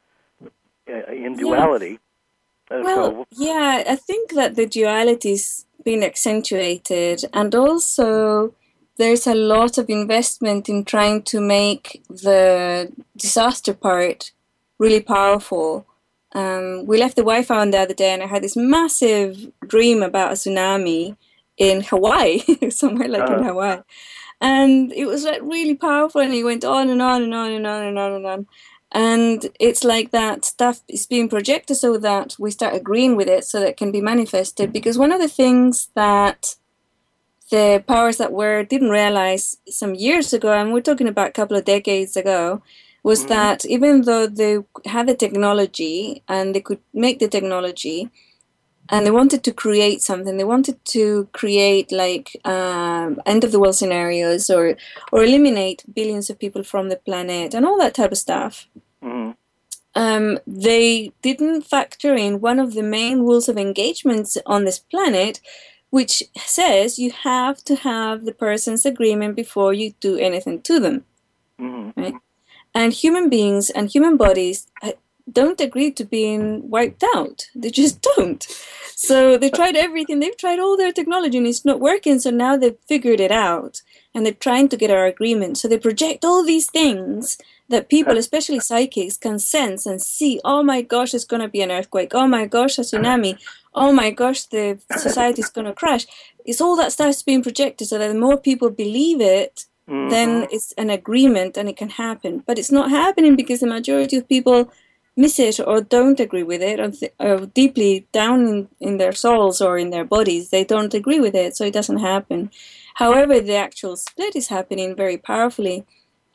B: uh, in duality.
C: Yeah.
B: Uh,
C: well,
B: so,
C: yeah, I think that the duality's been accentuated, and also there's a lot of investment in trying to make the disaster part really powerful. Um, we left the Wi-Fi on the other day, and I had this massive dream about a tsunami in Hawaii, somewhere like
B: uh,
C: in Hawaii. And it was like really powerful, and it went on and on and on and on and on and on. And it's like that stuff is being projected so that we start agreeing with it so that it can be manifested. Because one of the things that the powers that were didn't realize some years ago, and we're talking about a couple of decades ago, was mm-hmm. that even though they had the technology and they could make the technology, and they wanted to create something, they wanted to create like um, end of the world scenarios or or eliminate billions of people from the planet and all that type of stuff.
B: Mm-hmm.
C: Um, they didn't factor in one of the main rules of engagements on this planet, which says you have to have the person's agreement before you do anything to them.
B: Mm-hmm.
C: Right? And human beings and human bodies don't agree to being wiped out. They just don't. So they tried everything. They've tried all their technology and it's not working. So now they've figured it out and they're trying to get our agreement. So they project all these things that people, especially psychics, can sense and see. Oh my gosh, it's going to be an earthquake. Oh my gosh, a tsunami. Oh my gosh, the society is going to crash. It's all that stuff's being projected so that the more people believe it, mm-hmm. then it's an agreement and it can happen. But it's not happening because the majority of people miss it or don't agree with it, or, th- or deeply down in, in their souls or in their bodies, they don't agree with it, so it doesn't happen. However, the actual split is happening very powerfully,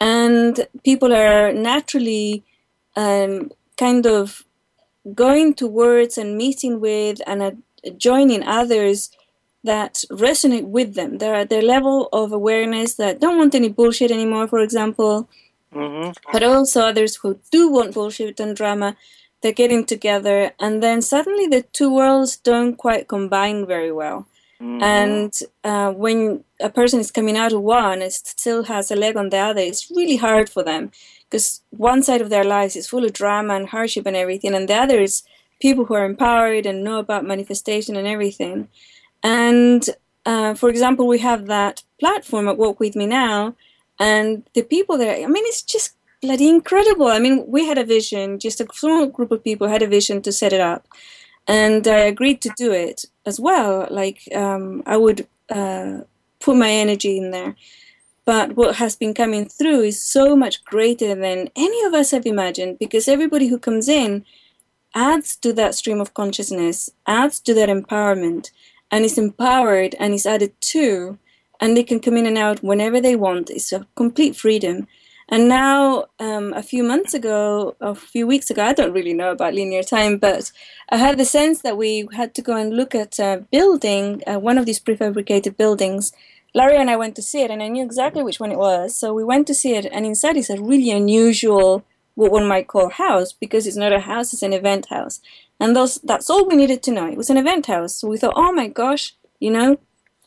C: and people are naturally um, kind of going towards and meeting with and uh, joining others that resonate with them. They're at their level of awareness that don't want any bullshit anymore, for example, mm-hmm. but also others who do want bullshit and drama. They're getting together, and then suddenly the two worlds don't quite combine very well. Mm-hmm. And uh, when a person is coming out of one and still has a leg on the other, it's really hard for them, because one side of their lives is full of drama and hardship and everything, and the other is people who are empowered and know about manifestation and everything. And, uh, for example, we have that platform at Walk With Me Now, and the people there, I mean, it's just bloody incredible. I mean, we had a vision, just a small group of people had a vision to set it up, and I agreed to do it as well. Like, um, I would uh, put my energy in there. But what has been coming through is so much greater than any of us have imagined, because everybody who comes in adds to that stream of consciousness, adds to that empowerment, and is empowered and is added to, and they can come in and out whenever they want. It's a complete freedom. And now, um, a few months ago, a few weeks ago, I don't really know about linear time, but I had the sense that we had to go and look at a building, uh, one of these prefabricated buildings. Larry and I went to see it, and I knew exactly which one it was. So we went to see it, and inside is a really unusual, what one might call house, because it's not a house, it's an event house. And those, that's all we needed to know. It was an event house. So we thought, oh my gosh, you know,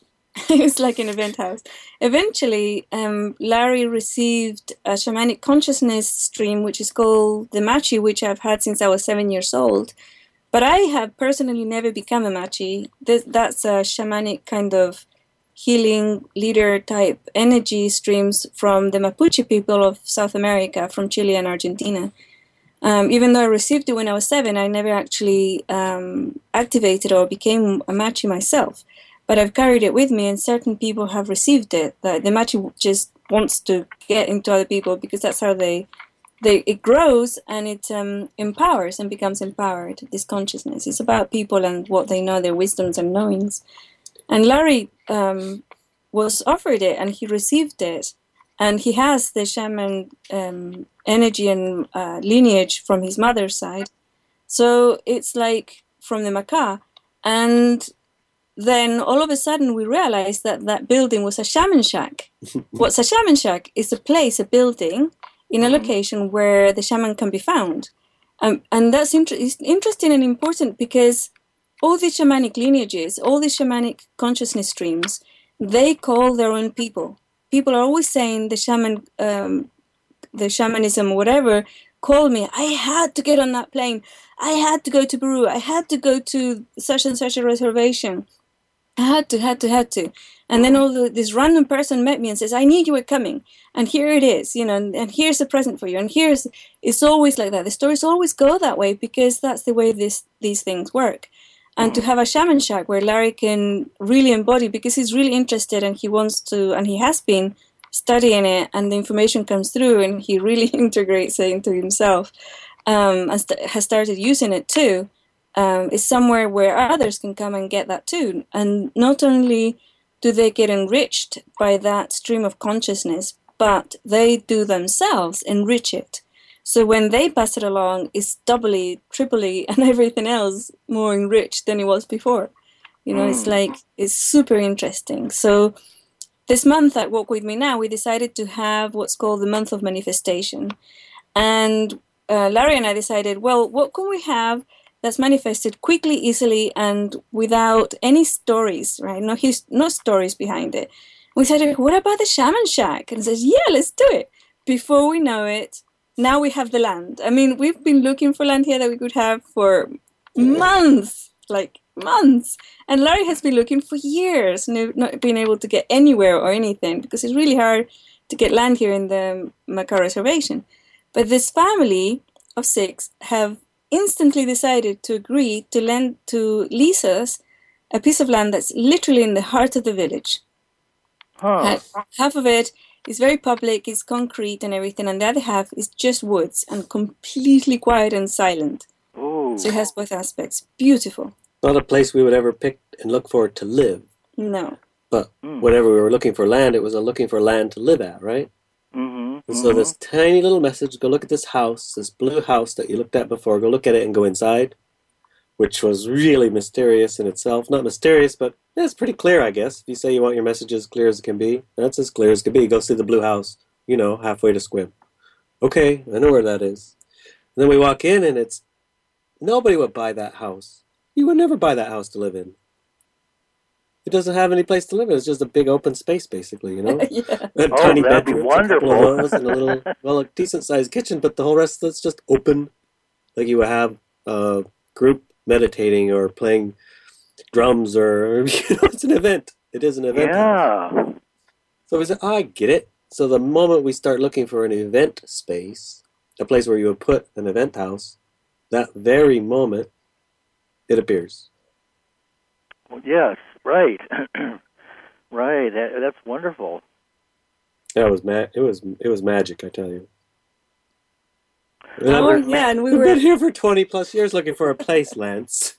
C: it was like an event house. Eventually, um, Larry received a shamanic consciousness stream, which is called the Machi, which I've had since I was seven years old. But I have personally never become a Machi. This, that's a shamanic kind of healing leader type energy streams from the Mapuche people of South America, from Chile and Argentina. Um, even though I received it when I was seven, I never actually um, activated or became a Machi myself. But I've carried it with me, and certain people have received it. The, the Machi just wants to get into other people, because that's how they, they it grows, and it um, empowers and becomes empowered, this consciousness. It's about people and what they know, their wisdoms and knowings. And Larry um, was offered it, and he received it. And he has the shaman um, energy and uh, lineage from his mother's side. So it's like from the Maca. And then all of a sudden we realized that that building was a shaman shack. What's a shaman shack? It's a place, a building, in a location where the shaman can be found. Um, and that's inter- interesting and important, because all these shamanic lineages, all these shamanic consciousness streams, they call their own people. People are always saying the shaman, um, the shamanism, whatever, called me. I had to get on that plane. I had to go to Peru. I had to go to such and such a reservation. I had to, had to, had to. And then all the, this random person met me and says, I knew you were coming. And here it is, you know, and, and here's a present for you. And here's, it's always like that. The stories always go that way, because that's the way this these things work. And to have a shaman shack where Larry can really embody, because he's really interested and he wants to, and he has been studying it, and the information comes through and he really integrates it into himself, um, and st- has started using it too. Um, it's somewhere where others can come and get that too. And not only do they get enriched by that stream of consciousness, but they do themselves enrich it. So when they pass it along, it's doubly, triply, and everything else more enriched than it was before. You know, mm. it's like, it's super interesting. So this month at Walk With Me Now, we decided to have what's called the Month of Manifestation. And uh, Larry and I decided, well, what can we have that's manifested quickly, easily, and without any stories, right? No, his, no stories behind it. We said, what about the shaman shack? And he says, yeah, let's do it. Before we know it, now we have the land. I mean, we've been looking for land here that we could have for months, like months. And Larry has been looking for years, no, not being able to get anywhere or anything, because it's really hard to get land here in the Maca Reservation. But this family of six have instantly decided to agree to lend to lease us a piece of land that's literally in the heart of the village. Huh. Half of it is very public, it's concrete and everything, and the other half is just woods and completely quiet and silent.
B: Ooh.
C: So it has both aspects. Beautiful.
D: Not a place we would ever pick and look for to live.
C: No.
D: But
B: Mm.
D: whenever we were looking for land, it was a looking for land to live at, right?
B: Mm-hmm.
D: And so this tiny little message, go look at this house, this blue house that you looked at before, go look at it and go inside, which was really mysterious in itself. Not mysterious, but yeah, it's pretty clear, I guess. If you say you want your message as clear as it can be, that's as clear as it can be. Go see the blue house, you know, halfway to Squib. Okay, I know where that is. And then we walk in and it's, nobody would buy that house. You would never buy that house to live in. It doesn't have any place to live in. It's just a big open space, basically, you know?
C: Yeah.
D: A
B: Oh,
D: tiny
B: that'd be
D: bedroom, a couple
B: wonderful.
D: of those, and a little, well, a decent-sized kitchen, but the whole rest of it's just open, like you would have a group meditating or playing drums, or, you know, it's an event. It is an event house.
B: Yeah.
D: So we said, oh, I get it. So the moment we start looking for an event space, a place where you would put an event house, that very moment, it appears.
B: Well, yes. Right. Right. That, that's wonderful.
D: That was ma- It was it was magic, I tell you. And I've
C: Oh,
D: been-
C: yeah, and we
D: We've
C: were...
D: been here for twenty plus years looking for a place, Lance.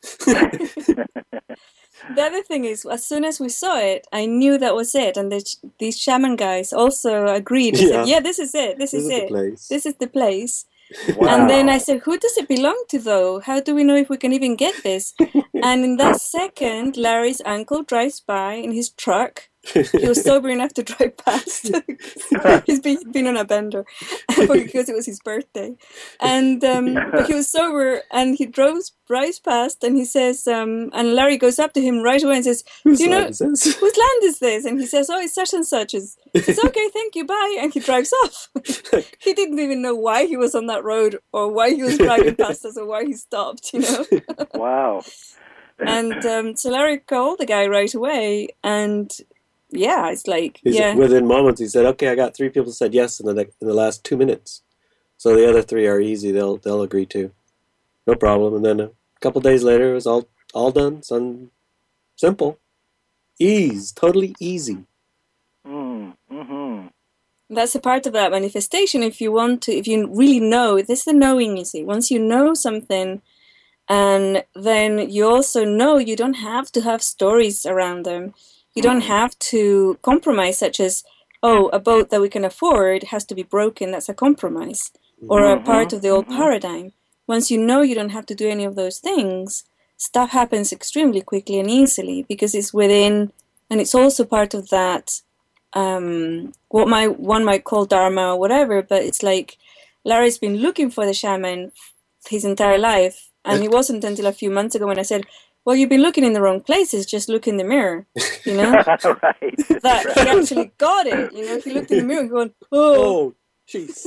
C: The other thing is, as soon as we saw it, I knew that was it. And the, these shaman guys also agreed. They
D: Yeah.
C: said, yeah, this is it. This,
D: This
C: is,
D: is the
C: it.
D: place.
C: This is the place.
B: Wow.
C: And then I said, who does it belong to, though? How do we know if we can even get this? And in that second, Larry's uncle drives by in his truck. He was sober enough to drive past. He's been, been on a bender because it was his birthday. And um, but he was sober, and he drove, drives past, and he says, um, and Larry goes up to him right away and says,
D: Whose
C: do you know,
D: land is this?
C: whose land is this? And he says, oh, it's such and such. He says, okay, thank you, bye. And he drives off. He didn't even know why he was on that road or why he was driving past us or why he stopped, you know.
B: Wow.
C: And um, so Larry called the guy right away, and yeah, it's like,
D: He's,
C: yeah.
D: Within moments, he said, "Okay, I got three people said yes in the ne- in the last two minutes, so the other three are easy. They'll they'll agree to, no problem." And then a couple days later, it was all all done. Some simple, ease, totally easy.
B: Mm, mm-hmm.
C: That's a part of that manifestation. If you want to, if you really know, this is the knowing, you see. Once you know something, and then you also know you don't have to have stories around them. You don't have to compromise, such as, oh, a boat that we can afford has to be broken. That's a compromise, or a part of the old paradigm. Once you know you don't have to do any of those things, stuff happens extremely quickly and easily because it's within, and it's also part of that. Um, what my one might call dharma or whatever, but it's like Larry's been looking for the shaman his entire life, and it wasn't until a few months ago when I said, well, you've been looking in the wrong places, just look in the mirror, you know,
B: Right.
C: that he actually got it, you know, he looked in the mirror and going, oh,
D: Oh, jeez.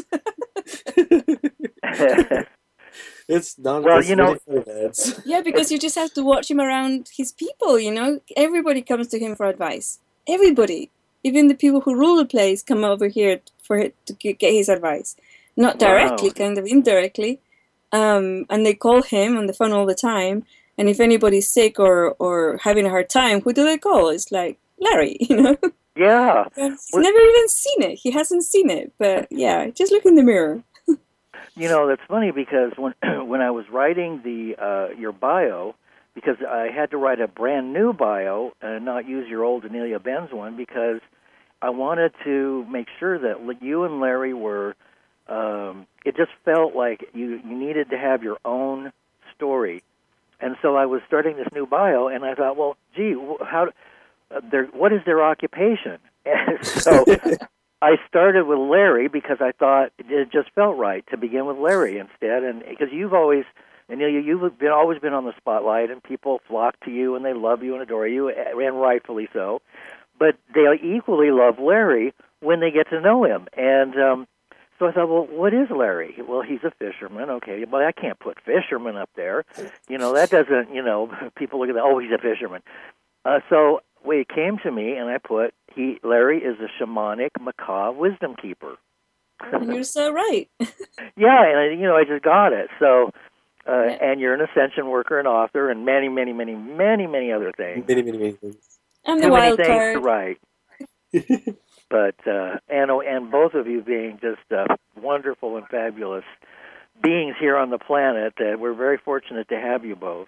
D: It's not.
B: Well,
D: it's
B: you know-
D: really funny, Lance.
C: yeah, because you just have to watch him around his people, you know, everybody comes to him for advice, everybody, even the people who rule the place come over here for it to get his advice, not directly,
B: Wow.
C: kind of indirectly, um, and they call him on the phone all the time. And if anybody's sick or, or having a hard time, who do they call? It's like Larry, you know?
B: Yeah.
C: He's never even seen it. He hasn't seen it. But yeah, just look in the mirror.
B: You know, that's funny because when when I was writing the uh, your bio, because I had to write a brand new bio and not use your old Amelia Benz one because I wanted to make sure that you and Larry were. Um, it just felt like you you needed to have your own story. And so I was starting this new bio, and I thought, well, gee, how, uh, their, what is their occupation? And so I started with Larry because I thought it just felt right to begin with Larry instead, and because you've always, Amelia, you've been always been on the spotlight, and people flock to you, and they love you and adore you, and rightfully so. But they equally love Larry when they get to know him, and um, so I thought, well, what is Larry? Well, he's a fisherman. Okay, but I can't put fisherman up there. You know, that doesn't, you know, people look at that, oh, he's a fisherman. Uh, so well, it came to me, and I put, he Larry is a shamanic macaw wisdom keeper.
C: And you're so right.
B: Yeah, and, I, you know, I just got it. So, uh,
C: Yeah.
B: and you're an ascension worker and author and many, many, many, many, many other things.
D: Many, many, many things.
C: I'm the
B: Too many
C: wild
B: things to
C: card.
B: write. but uh, and and both of you being just uh, wonderful and fabulous beings here on the planet. That we're very fortunate to have you both.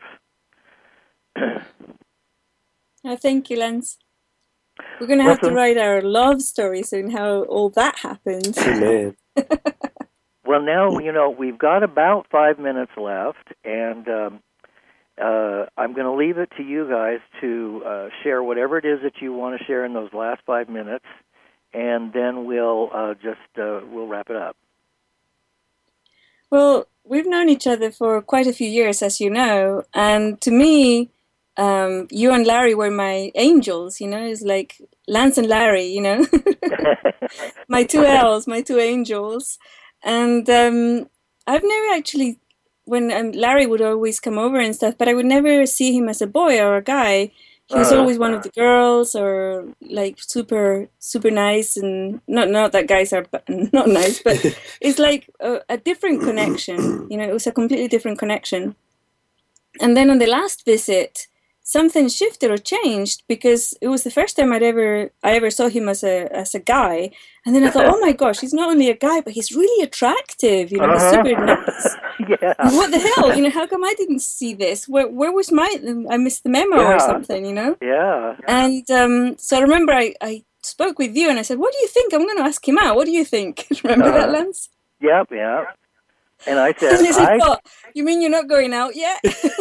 C: Oh, thank you, Lance. We're going to have to write our love story soon, how all that happened.
D: Man.
B: Well, now, you know, we've got about five minutes left, and um, uh, I'm going to leave it to you guys to uh, share whatever it is that you want to share in those last five minutes, and then we'll uh, just uh, we'll wrap it up.
C: Well, we've known each other for quite a few years, as you know, and to me, um, you and Larry were my angels, you know, it's like Lance and Larry, you know, my two L's, my two angels. And um, I've never actually, when um, Larry would always come over and stuff, but I would never see him as a boy or a guy. He was uh, always one of the girls, or like super, super nice, and not not that guys are not nice, but it's like a, a different connection. You know, it was a completely different connection. And then on the last visit, something shifted or changed, because it was the first time I'd ever I ever saw him as a as a guy. And then I thought, oh my gosh, he's not only a guy, but he's really attractive. You know, uh-huh. He's super nice.
B: Yeah.
C: What the hell? You know, how come I didn't see this? Where where was my? I missed the memo
B: yeah.
C: or something. You know.
B: Yeah.
C: And um, so I remember I, I spoke with you and I said, what do you think? I'm going to ask him out. What do you think? Remember uh, that, Lance?
B: Yep. Yeah. And I said,
C: and he said,
B: I...
C: oh, you mean you're not going out yet?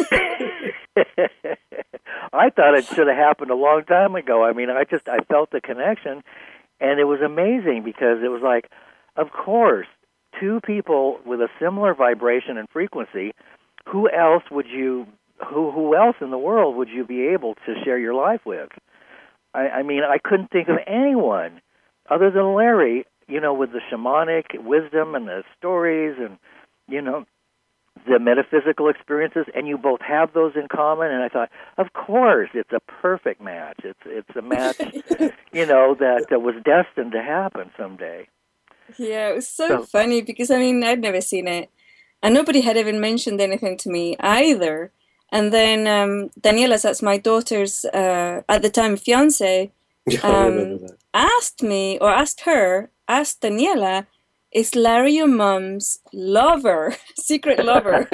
B: I thought it should have happened a long time ago. I mean, I just I felt the connection, and it was amazing, because it was like, of course, two people with a similar vibration and frequency. Who else would you? Who who else in the world would you be able to share your life with? I, I mean, I couldn't think of anyone other than Larry. You know, with the shamanic wisdom and the stories, and you know, the metaphysical experiences, and you both have those in common. And I thought, of course, it's a perfect match. It's it's a match, you know, that uh, was destined to happen someday.
C: Yeah, it was so, so funny, because, I mean, I'd never seen it, and nobody had even mentioned anything to me either. And then um, Daniela, that's my daughter's, uh, at the time, fiance, um, asked me, or asked her, asked Daniela, is Larry your mom's lover, secret lover?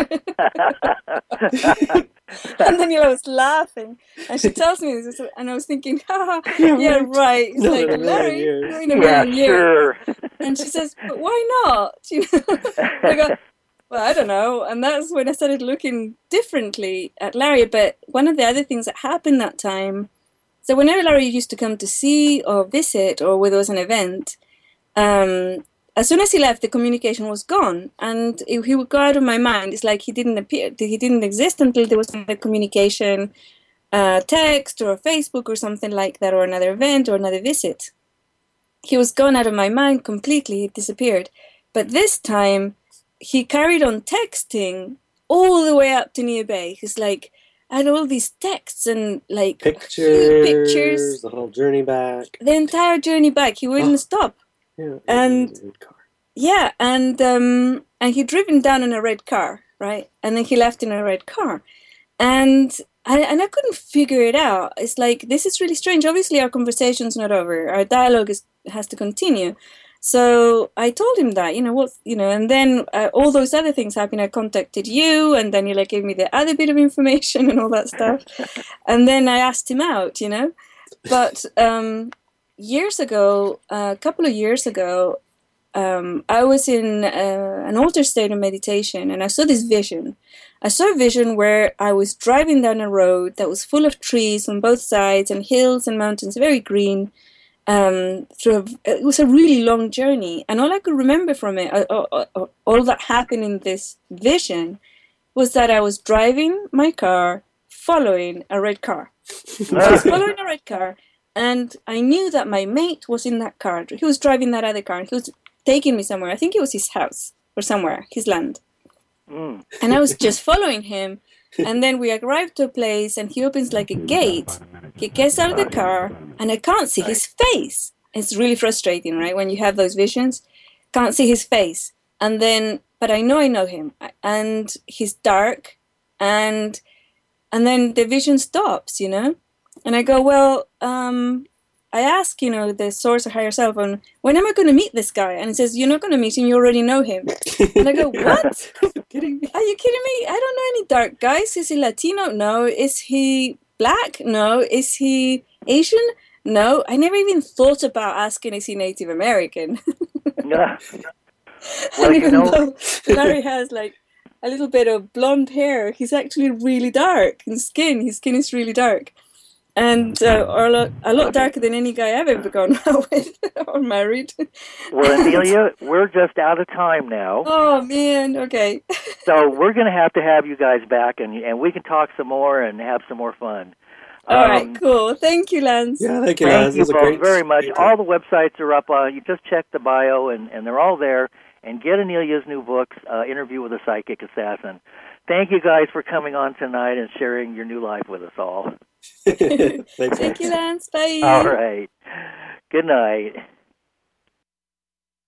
C: And Daniela was laughing, and she tells me this, and I was thinking, ha, yeah, yeah, right. It's
D: no,
C: like,
D: no,
C: Larry,
D: no,
C: you're in a
B: yeah,
C: million
B: sure.
C: years. And she says, but why not? You know? I go, well, I don't know. And that's when I started looking differently at Larry. But one of the other things that happened that time, so whenever Larry used to come to see or visit, or whether it was an event, um, as soon as he left, the communication was gone, and it, he would go out of my mind. It's like he didn't appear, he didn't exist until there was another communication, uh, text or Facebook or something like that, or another event or another visit. He was gone out of my mind completely. He disappeared. But this time, he carried on texting all the way up to Nia Bay. He's like, I had all these texts and like
D: pictures,
C: pictures,
D: the whole journey back,
C: the entire journey back. He wouldn't oh. stop.
D: Yeah,
C: and yeah, and um, and he'd driven down in a red car, right? And then he left in a red car, and I and I couldn't figure it out. It's like, this is really strange. Obviously, our conversation's not over. Our dialogue is has to continue. So I told him that, you know what, you know, and then uh, all those other things happened. I contacted you, and then you like gave me the other bit of information and all that stuff, and then I asked him out, you know, but. Um, Years ago, uh, a couple of years ago, um, I was in uh, an altered state of meditation, and I saw this vision. I saw a vision where I was driving down a road that was full of trees on both sides, and hills and mountains, very green. Um, through a, it was a really long journey, and all I could remember from it, uh, uh, uh, all that happened in this vision, was that I was driving my car, following a red car. I was following a red car. And I knew that my mate was in that car. He was driving that other car, and he was taking me somewhere. I think it was his house or somewhere, his land. Mm. And I was just following him. And then we arrived to a place, and he opens like a gate. He gets out of the car, and I can't see his face. It's really frustrating, right? When you have those visions, can't see his face. And then, but I know I know him, and he's dark, and and then the vision stops, you know. And I go, well, um, I ask, you know, the source or higher self, on when am I going to meet this guy? And it says, you're not going to meet him, you already know him. And I go, what?
D: Are you kidding me?
C: Are you kidding me? I don't know any dark guys. Is he Latino? No. Is he black? No. Is he Asian? No. I never even thought about asking, is he Native American?
B: No. Well,
C: And
B: you
C: even
B: know,
C: though Larry has like a little bit of blonde hair, he's actually really dark in skin. His skin is really dark. And uh, or a lot, a lot darker than any guy I've ever gone out with or married.
B: well, Amelia, we're just out of time now.
C: Oh, man. Okay.
B: So we're going to have to have you guys back, and and we can talk some more and have some more fun.
C: All
B: Um,
C: right, cool. Thank you, Lance.
D: Yeah, thank you,
B: Thank
D: Lance. It
B: you
D: was a
B: both
D: great,
B: very much.
D: great
B: All
D: talk.
B: the websites are up. Uh, you just check the bio, and, and they're all there. And get Amelia's new books, uh, Interview with a Psychic Assassin. Thank you guys for coming on tonight and sharing your new life with us all.
D: Thanks,
C: Thank you, Lance. Bye.
B: All right. Good night.